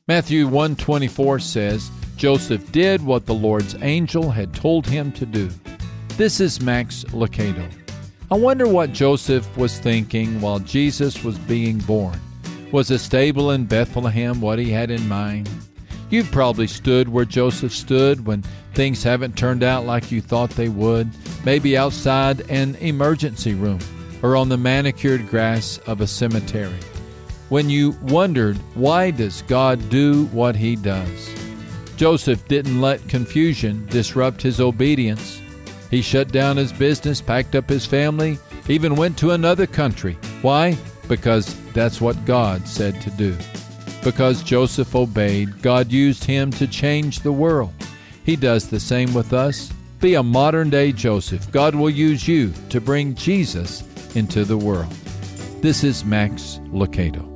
Matthew 1:24 says, Joseph did what the Lord's angel had told him to do. This is Max Lucado. I wonder what Joseph was thinking while Jesus was being born. Was a stable in Bethlehem what he had in mind? You've probably stood where Joseph stood when things haven't turned out like you thought they would, maybe outside an emergency room or on the manicured grass of a cemetery. When you wondered, why does God do what he does? Joseph didn't let confusion disrupt his obedience. He shut down his business, packed up his family, even went to another country. Why? Because that's what God said to do. Because Joseph obeyed, God used him to change the world. He does the same with us. Be a modern-day Joseph. God will use you to bring Jesus into the world. This is Max Lucado.